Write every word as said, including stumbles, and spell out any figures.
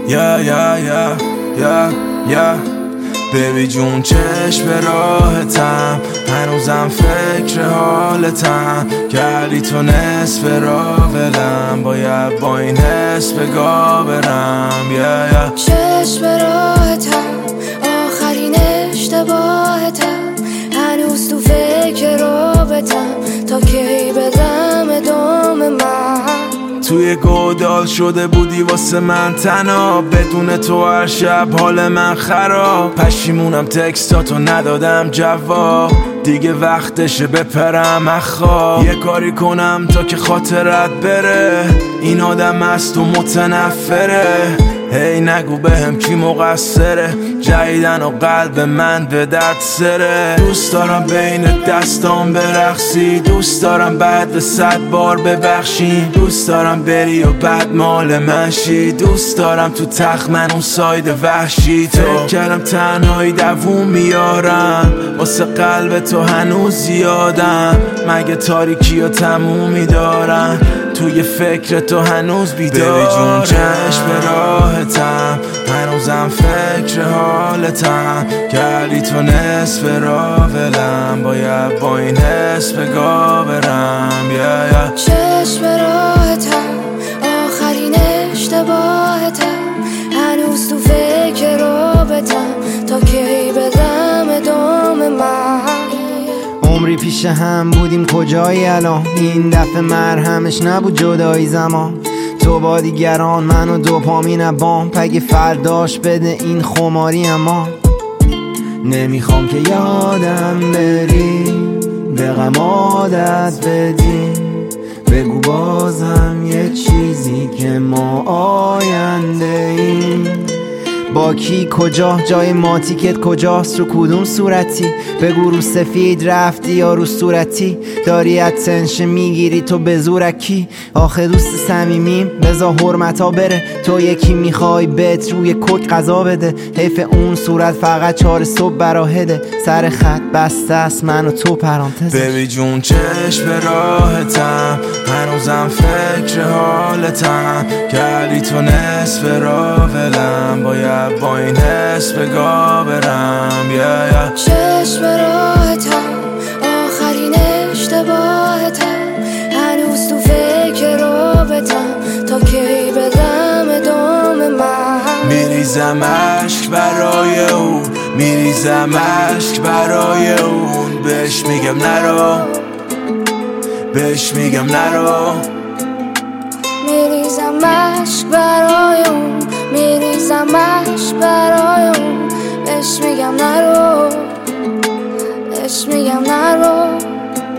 یا یا یا یا یا بیبی جون چشم به راحتم، هنوزم فکر حالتم، کردی تو نصف راه ولم، باید با این حس بگا برم. یا یا چشم به راحتم، آخرین اشتباهتم، هنوز تو فکر رابطم، تا کی بدم ادامه من. توی گودال شده بودی واسه من تنها، بدون تو هر شب حال من خراب، پشیمونم تکستاتو ندادم جواب، دیگه وقتشه بپرم اخواب، یه کاری کنم تا که خاطرت بره، این آدم است و متنفره، هی نگو بهم کی مقصره، جدیدن و قلب من به درد سره، دوست دارم بین دستام برقصی، دوست دارم بعد صد بار ببخشی، دوست دارم بری و بعد مال من شی، دوست دارم تو تخت من اون ساید وحشی، تو کردم تنهایی دووم میارم، واسه قلب تو هنوز زیادم، مگه تاریکی و تمومی دارم، توی فکر تو هنوز بیدارم. بیبی جون چشم به راحتم، هنوزم فکر حالتم، کردی تو نصف راه ولم، باید با این حس بگا برم. یا یا چشم به راحتم، آخرین اشتباهتم، هنوز تو فکر رابطم، تا کی بدم ادامه من. عمری پیش هم بودیم کجایی الان، این دفعه مرهمش نبود جدایی زمان، تو با دیگران من و دوپامین بام، پگه فرداش بده این خماری اما نمیخوام که یادم بری، به غم عادت بدی، بگو بازم یه چیزی که ما آینده ایم، با کی کجا، جای ما تیکت کجاست، رو کدوم صورتی، بگو رو سفید رفتی یا رو صورتی، داری اتنشن میگیری تو به زورکی، آخه دوست صمیمیم بذار حرمتا بره، تو یکی میخوای بهت روی کوک قضا بده، حیف اون صورت فقط چهار صبح براهده، سر خط بسته است من و تو پرانتز. بیبی جون چشم به راحتم، هنوزم فکر حالتم، کردی تو نصف راه ولم، باید با این حس بگا برم. یا یا چشم به راحتم، آخرین اشتباهتم، هنوز تو فکر رابطم، تا کی بدم ادامه من. میریزم عشق برای اون، میریزم عشق برای اون، بهش میگم نرو، بهش میگم نرو، میریزم عشق برای اون، میریزم عشق برای اون، بهش میگم نرو، بهش میگم نرو.